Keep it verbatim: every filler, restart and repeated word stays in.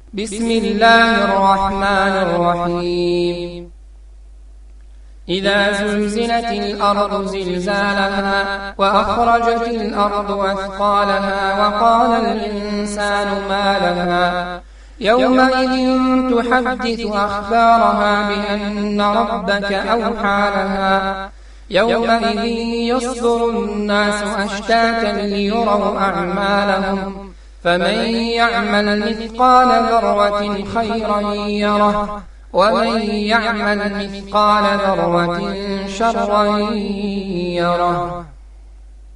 بسم الله الرحمن الرحيم إذا زلزلت الأرض زلزالها وأخرجت الأرض أثقالها وقال الإنسان ما لها يومئذ تحدث أخبارها بأن ربك أوحى لها يومئذ يصدر الناس أشتاتا ليروا أعمالهم فمن يعمل مثقال ذرة خيرا يره ومن يعمل مثقال ذرة شرا يره.